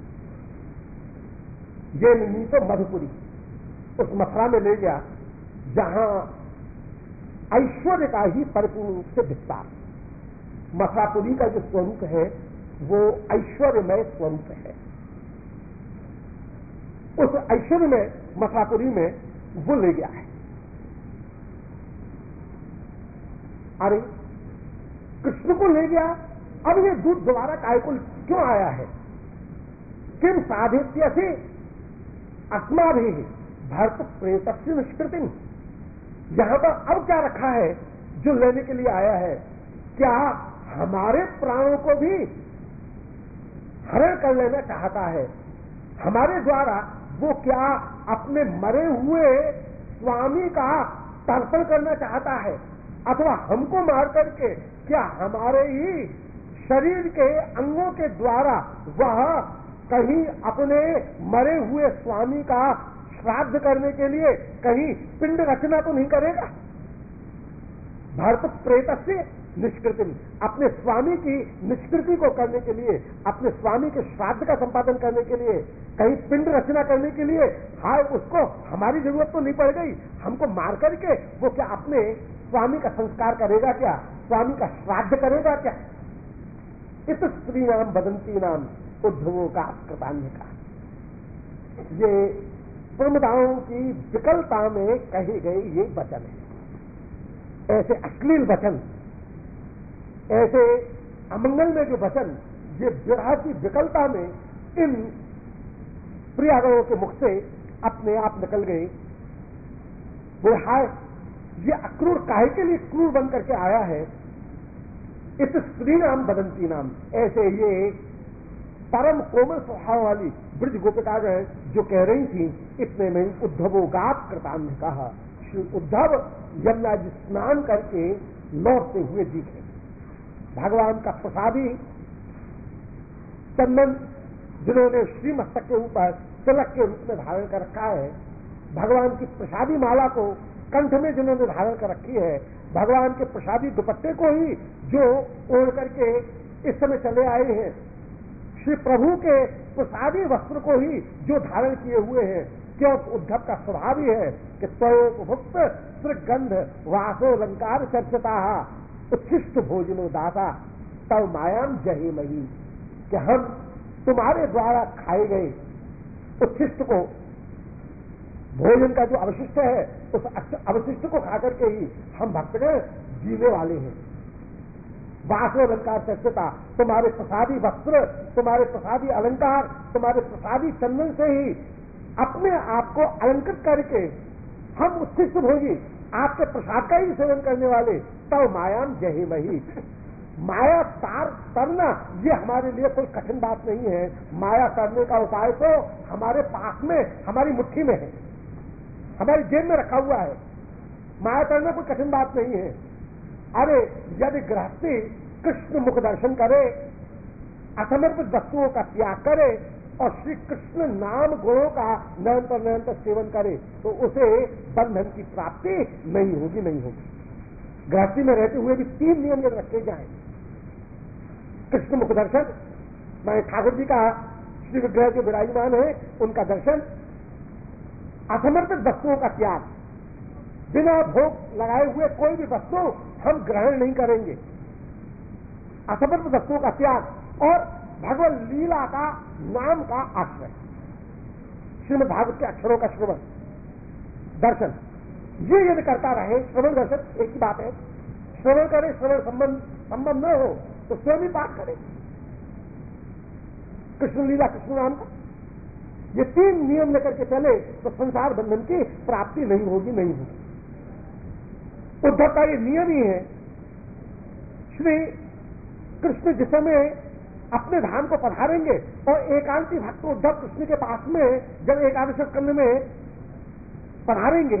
ये नीतो मधुपुरी, उस मथुरा में ले गया जहां ऐश्वर्य का ही परिपूर्ण रूप से विस्तार। मथुरापुरी का जो स्वरूप है वो ऐश्वर्यमय स्वरूप है। उस ऐश्वर्य में मथुरापुरी में वो ले गया है। अरे कृष्ण को ले गया, अब ये दूत दोबारा काय को क्यों आया है? किम साधित्य से अस्माभि भरत प्रेतस्य निष्कृति। यहां पर अब क्या रखा है जो लेने के लिए आया है? क्या हमारे प्राणों को भी हरण कर लेना चाहता है? हमारे द्वारा वो क्या अपने मरे हुए स्वामी का तर्पण करना चाहता है, अथवा हमको मार करके क्या हमारे ही शरीर के अंगों के द्वारा वह कहीं अपने मरे हुए स्वामी का श्राद्ध करने के लिए कहीं पिंड रचना तो नहीं करेगा? भरत प्रेतस्य निष्कृति, अपने स्वामी की निष्कृति को करने के लिए, अपने स्वामी के श्राद्ध का संपादन करने के लिए, कहीं पिंड रचना करने के लिए, हाय उसको हमारी जरूरत तो नहीं पड़ गई, हमको मार करके वो क्या अपने स्वामी का संस्कार करेगा क्या? स्वामी का श्राद्ध करेगा क्या? इत स्त्री नाम बदंती नाम उद्धवों का कृतान्य का। ये प्रमदाओं की विकलता में कहे गए ये वचन है। ऐसे अश्लील वचन, ऐसे अमंगल में जो वचन, ये विरह की विकलता में इन प्रियागणों के मुख से अपने आप निकल गए। वो हाय ये अक्रूर काहे के लिए क्रूर बन करके आया है? इस स्त्री नाम बदंती नाम, ऐसे ये परम कोमल स्वभाव वाली ब्रज गोपिकागण जो कह रही थी, इतने में उद्धवो गात कृतान्य कहा। श्री उद्धव यमुना जी स्नान करके लौटते हुए दिखे। भगवान का प्रसादी चंदन जिन्होंने श्री मस्तक के ऊपर तिलक के रूप में धारण कर रखा है, भगवान की प्रसादी माला को कंठ में जिन्होंने धारण कर रखी है, भगवान के प्रसादी दुपट्टे को ही जो ओढ़ करके इस समय चले आए हैं, श्री प्रभु के प्रसादी वस्त्र को ही जो धारण किए हुए हैं, क्यों उद्धव का स्वभाव ही है कि त्वयोपभुक्त श्रीगंध वासो अलंकार चर्चता उच्छिष्ट भोजनो दाता तव मायाम जहे मही, कि हम तुम्हारे द्वारा खाए गए उच्छिष्ट को, भोजन का जो अवशिष्ट है उस अवशिष्ट को खाकर के ही हम भक्तगण जीने वाले हैं। वासो अलंकार चर्चता, तुम्हारे प्रसादी वस्त्र, तुम्हारे प्रसादी अलंकार, तुम्हारे प्रसादी चंदन से ही अपने आप को अलंकृत करके हम उच्छिष्ट भोगी, आपके प्रसाद का ही सेवन करने वाले, तव मायाम जहे मही, माया तार तरना ये हमारे लिए कोई कठिन बात नहीं है। माया तरने का उपाय तो हमारे पास में, हमारी मुट्ठी में है, हमारी जेब में रखा हुआ है। माया तरना कोई कठिन बात नहीं है। अरे यदि गृहस्थी कृष्ण मुख दर्शन करे, असमर्पित वस्तुओं का त्याग करे और श्री कृष्ण नाम गुणों का निरंतर निरंतर सेवन करे तो उसे बंधन की प्राप्ति नहीं होगी, नहीं होगी। गृहस्थी में रहते हुए भी तीन नियम यदि रखे जाए, कृष्ण मुख दर्शन, मैं ठाकुर जी का श्री विग्रह जो विराजमान है उनका दर्शन, असमर्पित वस्तुओं का त्याग, बिना भोग लगाए हुए कोई भी वस्तु हम ग्रहण नहीं करेंगे, असमर्पित वस्तुओं का त्याग और भगवत लीला का नाम का आश्रय, श्रीमद् भागवत के अक्षरों का श्रवण दर्शन, ये यदि करता रहे, श्रवण दर्शन एक ही बात है, श्रवण करे, श्रवण संबंध संबंध न हो तो स्वयं ही पाठ करे कृष्ण लीला कृष्ण नाम का। ये तीन नियम लेकर के चले तो संसार बंधन की प्राप्ति नहीं होगी, नहीं होगी। उद्धव का ये नियम ही है। श्री कृष्ण जिस समय अपने धाम को पधारेंगे और एकांती भक्त उद्धव कृष्ण के पास में जब एकादश स्कंध में पधारेंगे,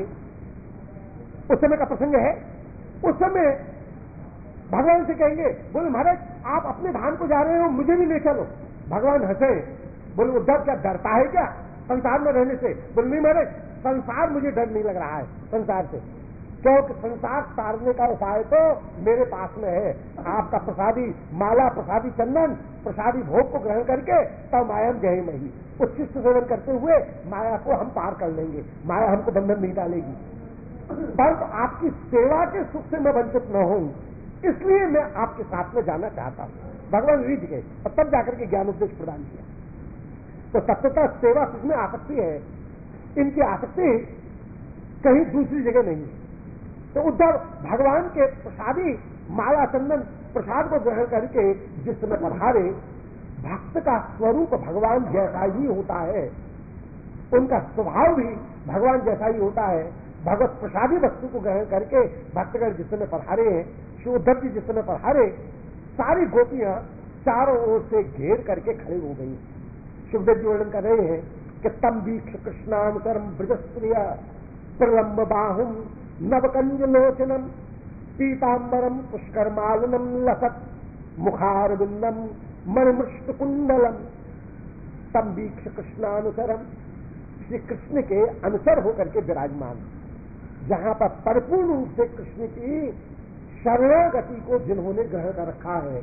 उस समय का प्रसंग है। उस समय भगवान से कहेंगे, बोले महाराज आप अपने धाम को जा रहे हो, मुझे भी ले चलो। भगवान हंसे, बोले उद्धव क्या डरता है क्या संसार में रहने से? बोले नहीं महाराज, संसार मुझे डर नहीं लग रहा है संसार से, क्योंकि संसार तारने का उपाय तो मेरे पास में है। आपका प्रसादी माला, प्रसादी चंदन, प्रसादी भोग को ग्रहण करके तब मायाम जय मही उच्छिष्ट सेवन करते हुए माया को हम पार कर लेंगे, माया हमको बंधन नहीं डालेगी। परंतु तो आपकी सेवा के सुख से मैं वंचित न हूं, इसलिए मैं आपके साथ में जाना चाहता हूं। भगवान रीझ गए और तब जाकर के ज्ञान उपदेश प्रदान किया। तो तत्वतः सेवा सुख में आसक्ति है, इनकी आसक्ति कहीं दूसरी जगह नहीं है। तो उद्धव भगवान के प्रसादी माला चंदन प्रसाद को ग्रहण करके जिस समय पधारे, भक्त का स्वरूप भगवान जैसा ही होता है, उनका स्वभाव भी भगवान जैसा ही होता है। भगवत प्रसादी वस्तु को ग्रहण करके भक्तगण जिस समय पधारे हैं, श्री उद्धव जी जिस समय पधारे, सारी गोपियां चारों ओर से घेर करके खड़े हो गई। सुखदेव जी वर्णन कर रहे हैं कि तम वीक्ष कृष्णानुचरम ब्रजस्त्रिय प्रलंब बाहुम नवकंज लोचनम पीतांबरम पुष्करमालनम लसत मुखारविंदम मणिमृष्ट कुंडलम। तम वीक्ष कृष्णानुचरम, श्री कृष्ण के अनुसर होकर के विराजमान, जहां पर परिपूर्ण रूप से कृष्ण की शरणागति को जिन्होंने ग्रहण कर रखा है,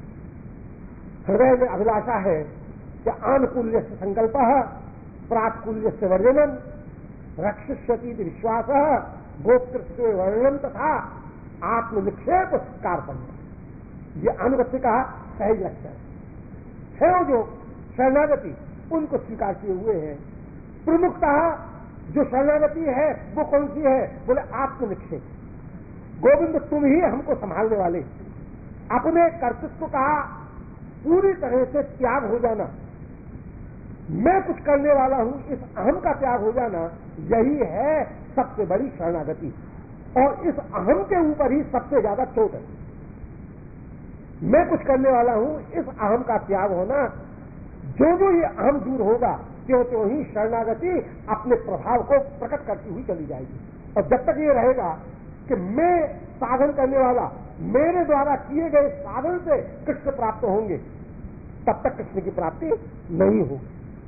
हृदय में अभिलाषा है कि आनुकूल्य से संकल्प, प्राकूल्य से वर्जनम, रक्षिष्यति विश्वास, गोत्र से वर्णन तथा आत्मनिक्षेप कार्पण्य। ये अनुगत्य का सहज लक्षण है। वो जो शरणागति उनको स्वीकार किए हुए हैं। प्रमुखतः जो शरणागति है वो कौन सी है? बोले आत्मनिक्षेप। गोविंद तुम ही हमको संभालने वाले, अपने कर्तृत्व का पूरी तरह से त्याग हो जाना, मैं कुछ करने वाला हूं इस अहम का त्याग हो जाना, यही है सबसे बड़ी शरणागति। और इस अहम के ऊपर ही सबसे ज्यादा चोट है। मैं कुछ करने वाला हूं इस अहम का त्याग होना, जो जो ये अहम दूर होगा क्यों त्यों ही शरणागति अपने प्रभाव को प्रकट करती हुई चली जाएगी। और जब तक ये रहेगा कि मैं साधन करने वाला, मेरे द्वारा किए गए साधन से कृष्ण प्राप्त होंगे, तब तक कृष्ण की प्राप्ति नहीं होगी।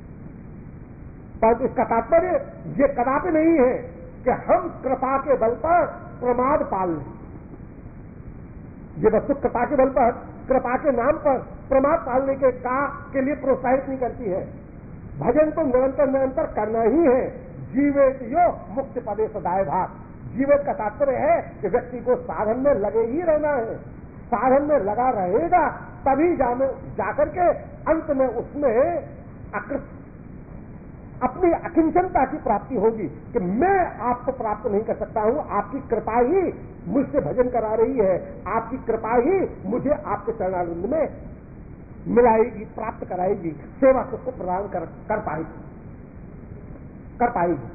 पर इसका तात्पर्य ये कदापि नहीं है कि हम कृपा के बल पर प्रमाद पाल लें। ये वस्तु कृपा के बल पर, कृपा के नाम पर प्रमाद पालने के का के लिए प्रोत्साहित नहीं करती है। भजन तो निरंतर निरंतर करना ही है। जीवित यो मुक्ति पदे सदाए भाग। जीवित का तात्पर्य है कि व्यक्ति को साधन में लगे ही रहना है। साधन में लगा रहेगा तभी जाने जाकर के अंत में उसमें अकृत अपनी अकिंचनता की प्राप्ति होगी कि मैं आपको प्राप्त नहीं कर सकता हूं, आपकी कृपा ही मुझसे भजन करा रही है, आपकी कृपा ही मुझे आपके चरणारविंद में मिलाएगी, प्राप्त कराएगी, सेवा सुख को प्रदान कर, कर पाएगी कर पाएगी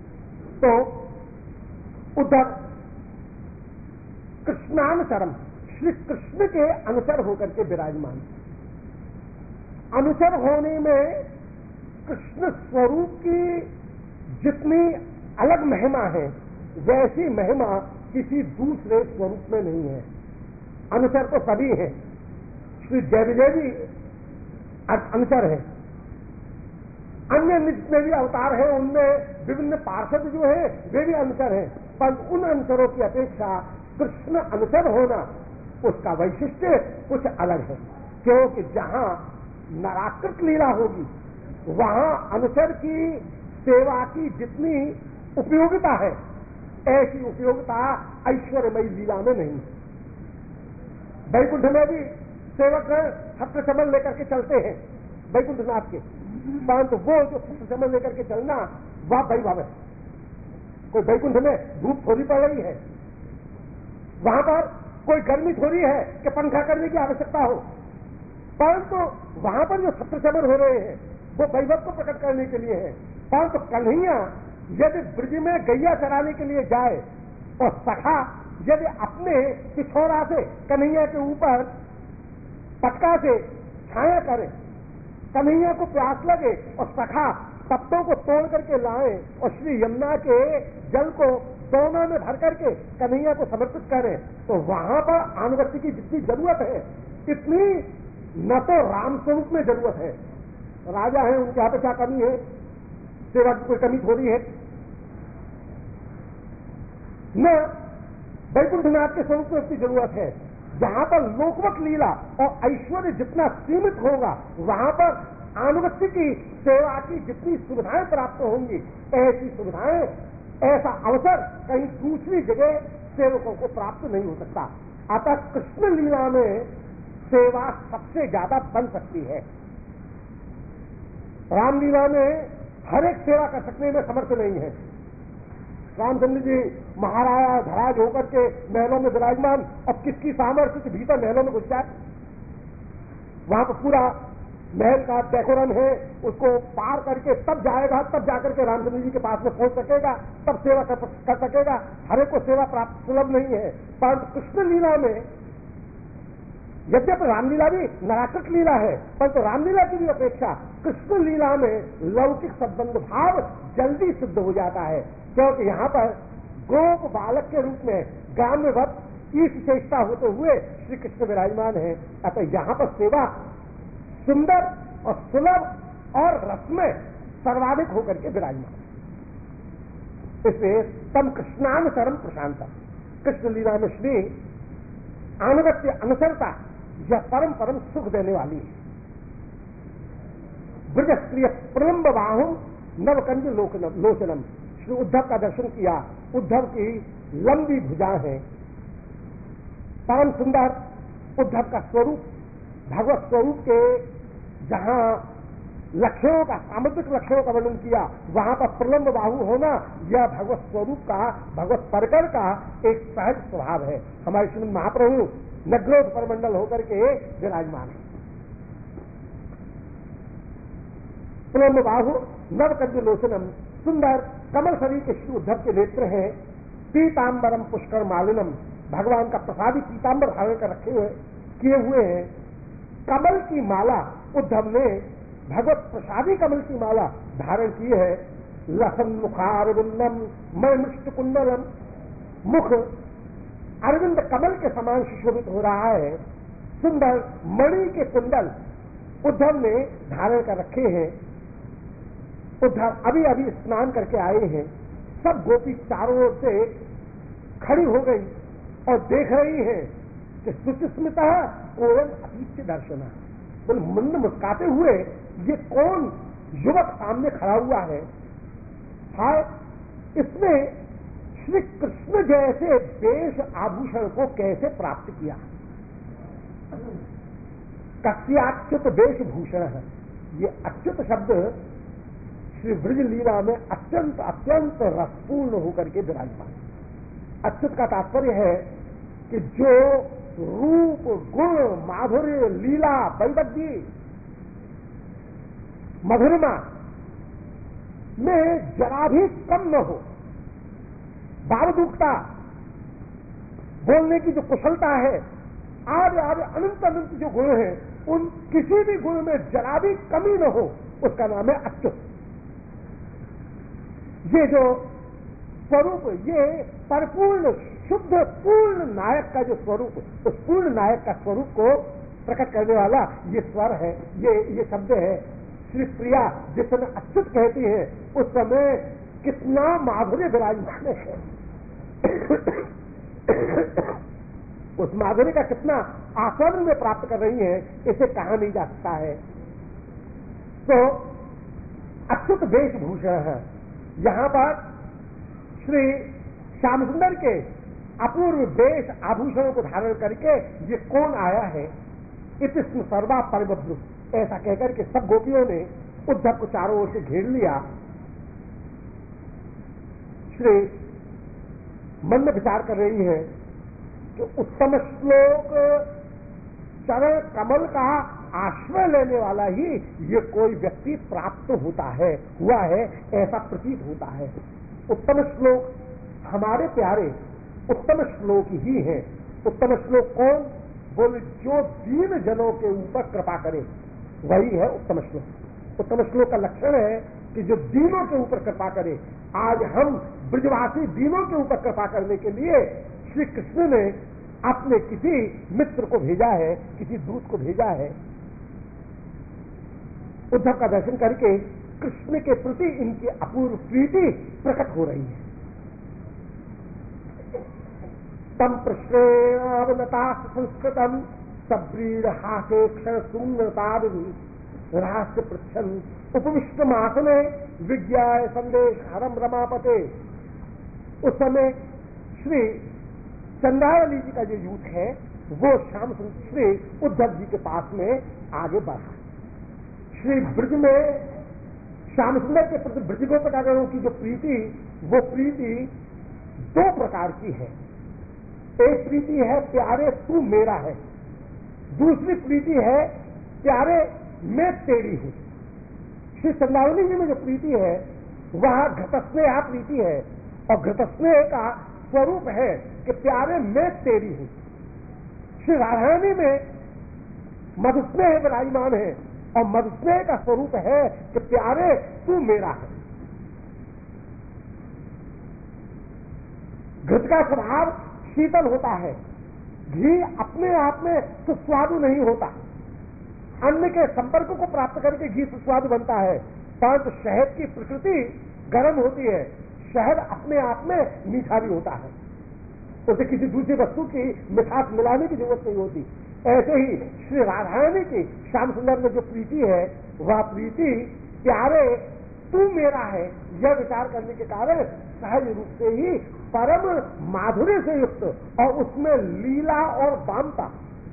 तो उद्धव कृष्णानुचरम, श्री कृष्ण के अनुचर होकर के विराजमान। अनुचर होने में कृष्ण स्वरूप की जितनी अलग महिमा है वैसी महिमा किसी दूसरे स्वरूप में नहीं है। अनुचर तो सभी हैं, श्री जयविजय भी अनुचर है, अन्य जितने भी अवतार हैं उनमें विभिन्न पार्षद जो है वे भी अनुचर हैं, पर उन अनुचरों की अपेक्षा कृष्ण अनुचर होना उसका वैशिष्ट्य कुछ अलग है। क्योंकि जहां नराकृत लीला होगी वहां अनुचर की सेवा की जितनी उपयोगिता है ऐसी उपयोगिता ऐश्वर्यमयी लीला में नहीं है। वैकुंठ में भी सेवक छत्र चमन लेकर के चलते हैं वैकुंठनाथ के, परंतु वो जो छत्र चमन लेकर के चलना वह वैभव है। कोई वैकुंठ में धूप थोड़ी पड़ रही है, वहां पर कोई गर्मी थोड़ी है कि पंखा करने की आवश्यकता हो, परंतु वहां पर जो छत्र चमन हो रहे हैं वो वैभव को प्रकट करने के लिए है। परंतु कन्हैया यदि ब्रज में गैया चराने के लिए जाए और सखा यदि अपने पिछोरा से कन्हैया के ऊपर पटका से छाया करे, कन्हैया को प्यास लगे और सखा पत्तों को तोड़ करके लाए और श्री यमुना के जल को दोनों में भर करके कन्हैया को समर्पित करें, तो वहां पर अनुगत्य की जितनी जरूरत है इतनी न तो राम स्वरूप में जरूरत है। राजा है उनके यहाँ पे क्या कमी है, सेवा की कोई कमी थोड़ी है, न वैकुंठनाथ के स्वरूप में उसकी जरूरत है। जहां पर लोकवत लीला और ऐश्वर्य जितना सीमित होगा वहां पर अनुगत्य की सेवा की जितनी सुविधाएं प्राप्त होंगी ऐसी सुविधाएं, ऐसा अवसर कहीं दूसरी जगह सेवकों को प्राप्त नहीं हो सकता। अतः कृष्ण लीला में सेवा सबसे ज्यादा बन सकती है। रामलीला में हर एक सेवा कर सकने में समर्थ नहीं है। रामचंद्र जी महाराजा धराज होकर के महलों में विराजमान, अब किसकी सामर्थ्य के भीतर महलों में घुस जाए, वहां पर पूरा महल का डेकोरम है, उसको पार करके तब जाएगा, तब जाकर के रामचंद्र जी के पास में पहुंच सकेगा, तब सेवा कर, कर सकेगा। हर एक को सेवा प्राप्त सुलभ नहीं है। परंतु कृष्ण लीला में यद्यपि रामलीला भी नराकृत लीला है, परंतु रामलीला की भी अपेक्षा कृष्ण लीला में लौकिक संबंध भाव जल्दी सिद्ध हो जाता है। क्योंकि यहां पर गोप बालक के रूप में ग्राम्यवत ईश चेष्टा होते हुए श्री कृष्ण विराजमान है। अतः यहां पर सेवा सुंदर और सुलभ और रसमय सर्वाधिक होकर के विराजमान। इसलिए तम कृष्णानुसरम प्रशांतम, कृष्ण लीला में श्री अनुगत्य अनुसरता यह परम परम सुख देने वाली है। ब्रज स्त्रिय प्रलंब बाहु नवकंज लोचनम, श्री उद्धव का दर्शन किया। उद्धव की लंबी भुजा है, परम सुंदर उद्धव का स्वरूप, भगवत स्वरूप के जहां लक्ष्यों का सामुद्रिक लक्ष्यों का वर्णन किया वहां पर प्रलंब बाहु होना यह भगवत स्वरूप का, भगवत परकर का एक सहज स्वभाव है। हमारे श्रीमद महाप्रभु नग्रोध परमंडल होकर के विराजमान है। प्रलंब बाहु नवकंज लोचनम, सुंदर कमल शरीर के श्री उद्धव के नेत्र हैं। पीतांबरम पुष्कर मालिनम, भगवान का प्रसादी पीतांबर धारण कर रखे हुए किए हुए हैं। कमल की माला उद्धव ने, भगवत प्रसादी कमल की माला धारण की है। लसन मुखारविंदम मणिष्ट कुंडलम, मुख अरविंद कमल के समान सुशोभित हो रहा है। सुंदर मणि के कुंडल उद्धव ने धारण कर रखे हैं। उद्धव अभी अभी स्नान करके आए हैं। सब गोपी चारों ओर से खड़ी हो गई और देख रही है कि सुस्मिता कोयम अतीत दर्शना, बोले मंद मुस्काते हुए ये कौन युवक सामने खड़ा हुआ है। हाय, इसमें श्री कृष्ण जैसे वेश आभूषण को कैसे प्राप्त किया। कस्याच्युत वेशभूषण है, ये अच्युत शब्द श्री ब्रज लीला में अत्यंत अत्यंत रसपूर्ण होकर के विराजमान। अच्युत का तात्पर्य है कि जो रूप गुण माधुर्य लीला वैवध्य मधुरमा में जरा भी कम न हो, बावदूकता बोलने की जो कुशलता है आदि आदि अनंत अनंत जो गुण हैं, उन किसी भी गुण में जरा भी कमी न हो, उसका नाम है अच्युत। ये जो स्वरूप, ये परिपूर्ण शुद्ध पूर्ण नायक का जो स्वरूप, उस पूर्ण नायक का स्वरूप को प्रकट करने वाला ये स्वर है, ये ये शब्द है। श्री प्रिया जिस समय अच्युत कहती है, उस समय कितना माधुर्य विराजमान है, उस माधुर्य का कितना आस्वादन में प्राप्त कर रही है, इसे कहा नहीं जा सकता है। तो अच्युत वेशभूषण है। यहां पर श्री श्याम सुंदर के अपूर्व वेश आभूषणों को धारण करके ये कौन आया है, इतिस्म सर्वा परिबद्ध, ऐसा कहकर के सब गोपियों ने उद्धव को चारों ओर से घेर लिया। श्री मन में विचार कर रही है कि उत्तम श्लोक चरण कमल का आश्रय लेने वाला ही ये कोई व्यक्ति प्राप्त होता है, हुआ है, ऐसा प्रतीत होता है। उत्तम श्लोक हमारे प्यारे उत्तम श्लोक ही है। उत्तम श्लोक कौन? बोले जो दीन जनों के ऊपर कृपा करे, वही है उत्तम श्लोक। उत्तम श्लोक का लक्षण है कि जो दीनों के ऊपर कृपा करे। आज हम ब्रजवासी दीनों के ऊपर कृपा करने के लिए श्री कृष्ण ने अपने किसी मित्र को भेजा है, किसी दूत को भेजा है। उद्धव का दर्शन करके कृष्ण के प्रति इनकी अपूर्व प्रीति प्रकट हो रही है। तम प्रश्नेवनता संस्कृतम सब्रीड हासे क्षण सुंदरताद रहस्य पृच्छन उपविष्ट मासने विज्ञाय संदेश हरम रमापते। उस समय श्री चंद्रावली जी का जो यूथ है, वो श्याम श्री उद्धव जी के पास में आगे बढ़ा। श्री ब्रज में श्याम सुंदर के प्रति ब्रज गोपकागणों की जो प्रीति, वो प्रीति दो प्रकार की है। एक प्रीति है प्यारे तू मेरा है, दूसरी प्रीति है प्यारे मैं तेरी हूं। श्री चंद्रावली जी में जो प्रीति है वह घटस्नेह प्रीति है, और घटस्नेह का स्वरूप है कि प्यारे मैं तेरी हूं। श्री राधारानी में मधुस्नेह विराजमान है, और मधुस्नेह का स्वरूप है कि प्यारे तू मेरा है। घृत का स्वभाव शीतल होता है, घी अपने आप में सुस्वादु नहीं होता, अन्न के संपर्क को प्राप्त करके घी सुस्वादु बनता है। परंतु शहद की प्रकृति गर्म होती है, शहद अपने आप में मीठा भी होता है, उसे किसी दूसरी वस्तु की मिठास मिलाने की जरूरत नहीं होती। ऐसे ही श्री राधारानी की श्याम सुंदर में जो प्रीति है, वह प्रीति प्यारे तू मेरा है, यह विचार करने के कारण सहज रूप से ही परम माधुर्य से युक्त, और उसमें लीला और बामता,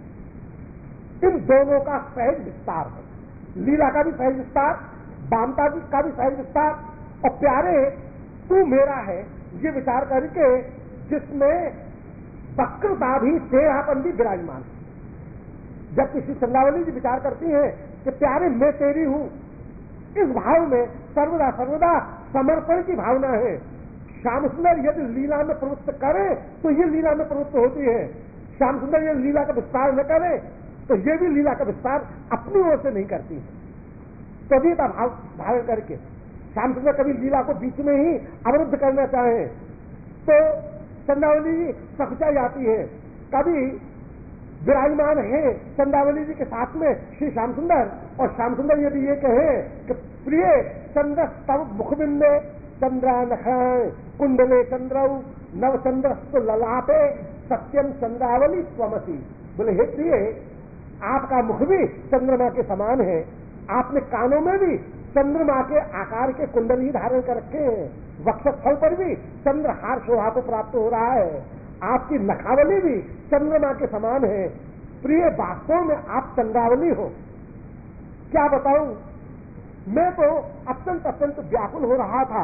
इन दोनों का सहज विस्तार है। लीला का भी सहज विस्तार, बामता का भी सहज विस्तार, और प्यारे तू मेरा है, ये विचार करके जिसमें वक्रता भी टेढ़ापन भी विराजमान है। जब किसी चंद्रावली जी विचार करती है कि प्यारे मैं तेरी हूं, इस भाव में सर्वदा सर्वदा समर्पण की भावना है। श्याम सुंदर यदि लीला में प्रवृत्त करे तो ये लीला में प्रवृत्त होती है, श्याम सुंदर यदि लीला का विस्तार न करे तो ये भी लीला का विस्तार अपनी ओर से नहीं करती है। तभी का भाव धारण करके श्याम सुंदर कभी लीला को बीच में ही अवरुद्ध करना चाहे तो चंद्रावली जी सकुचा जाती है। कभी विराजमान है चंद्रावली जी के साथ में श्री श्याम सुंदर, और श्याम सुंदर यदि ये कहे कि प्रिय चंद्र तव मुखबिंदे चंद्रा नखान कुंडले चंद्रऊ नव चंद्रस्तु ललाटे सत्यम चंद्रावली स्वमसी। बोले हे प्रिय, आपका मुख भी चंद्रमा के समान है, आपने कानों में भी चंद्रमा के आकार के कुंडल ही धारण कर रखे हैं, वक्षस्थल पर भी चंद्रहार शोभा को प्राप्त हो रहा है, आपकी नखावली भी चंद्रमा के समान है। प्रिय, वास्तव में आप चंद्रावली हो। क्या बताऊं, मैं तो अत्यंत अत्यंत व्याकुल हो रहा था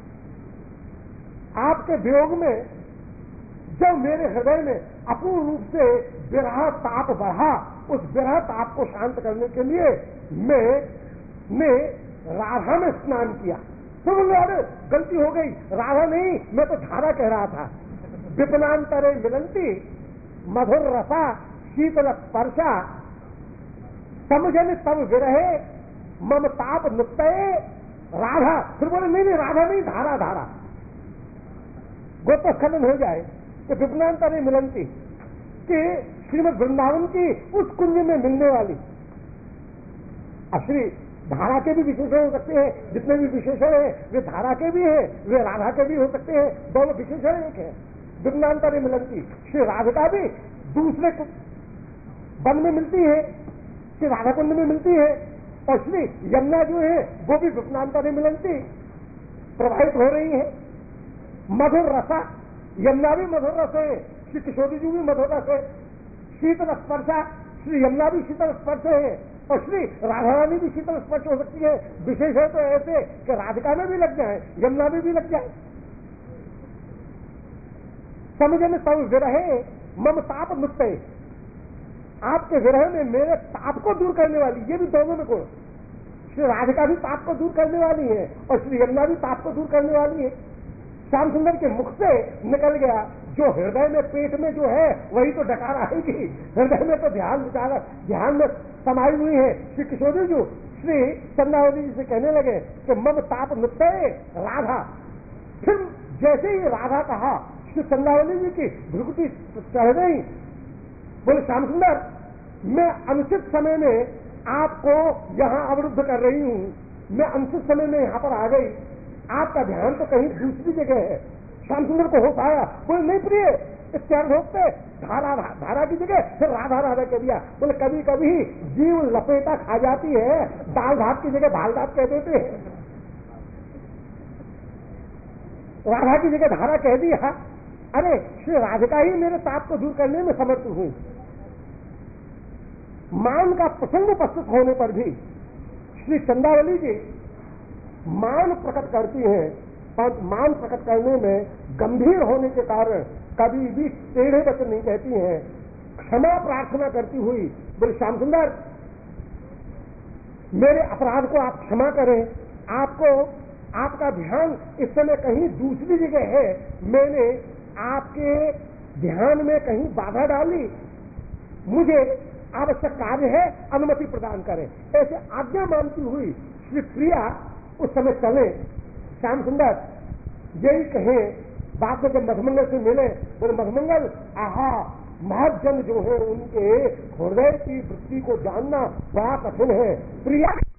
आपके वियोग में। जब मेरे हृदय में अपूर्ण रूप से विरह ताप बढ़ा, उस विरह ताप को शांत करने के लिए मैंने राधा में स्नान किया। तो बोले अरे गलती हो गई, राधा नहीं, मैं तो धारा कह रहा था। विपनांतरे मिलंती मधुर रसा शीतल स्पर्शा समझन तब विरहे मम ताप नुक्तये राधा। फिर बोले नहीं नहीं राधा नहीं, धारा धारा। गोत्वस्खलन हो जाए कि विपनांता नहीं मिलनती, कि श्रीमद वृंदावन की उस कुंज में मिलने वाली। अश्री धारा के भी विशेषण हो सकते हैं, जितने भी विशेषण हैं वे धारा के भी हैं, वे राधा के भी हो सकते हैं, दोनों विशेषण एक है। विपनांता नहीं मिलनती, श्री राधिका भी दूसरे वन में मिलती है, श्री राधा कुंड में मिलती है, और श्री यमुना जो है वो भी विपनांता नहीं मिलनती प्रभावित हो रही है। मधुर रसा, यमुना भी मधुर रस है, श्री किशोरी जी भी मधुर रस है। शीतल स्पर्शा, श्री यमुना भी शीतल स्पर्श है, और श्री राधा रानी भी शीतल स्पर्श हो सकती है। विशेष है तो ऐसे कि राधिका में भी लग जाए, यमुना में भी लग जाए। समझन तब विरहे मम ताप मुक्तये, आपके विरह में मेरे ताप को दूर करने वाली, ये भी दोनों में गुण। श्री राधिका भी ताप को दूर करने वाली है, और श्री यमुना भी ताप को दूर करने वाली है। श्याम सुंदर के मुख से निकल गया, जो हृदय में पेट में जो है वही तो डकार आएगी। हृदय में तो ध्यान विचार ध्यान में समाई हुई है। श्री किशोरी जी श्री चंद्रावली जी से कहने लगे कि मम ताप मुक्तये राधा। फिर जैसे ही राधा कहा, श्री चंद्रावली जी की भ्रुकुटी चढ़ गई। बोले श्याम सुंदर, मैं अनुचित समय में आपको यहां अवरुद्ध कर रही हूं, मैं अनुचित समय में यहां पर आ गई, आपका ध्यान तो कहीं दूसरी जगह है। श्याम सुंदर को होश आया, बोले नहीं प्रिय, इस चार भोगते धारा धारा की जगह फिर राधा राधा कह दिया। बोले कभी कभी जीव लपेटा खा जाती है, दाल भात की जगह दाल भात कह देते हैं, राधा की जगह धारा कह दिया। अरे श्री राधिका ही मेरे ताप को दूर करने में समर्थ हुई। मान का प्रसंग उपस्थित होने पर भी श्री चंद्रावली जी मान प्रकट करती हैं, और मान प्रकट करने में गंभीर होने के कारण कभी भी टेढ़े वचन नहीं कहती हैं, क्षमा प्रार्थना करती हुई। बोले श्याम सुंदर, मेरे अपराध को आप क्षमा करें, आपको आपका ध्यान इस समय कहीं दूसरी जगह है, मैंने आपके ध्यान में कहीं बाधा डाली, मुझे आवश्यक कार्य है, अनुमति प्रदान करें। ऐसे आज्ञा मानती हुई श्री प्रिया उस समय चले। श्याम सुंदर यही कहे, बाद में जब मधुमंगल से मिले, बोले मधुमंगल, आहा महजन जो है उनके हृदय की वृत्ति को जानना बड़ा कठिन है। प्रिया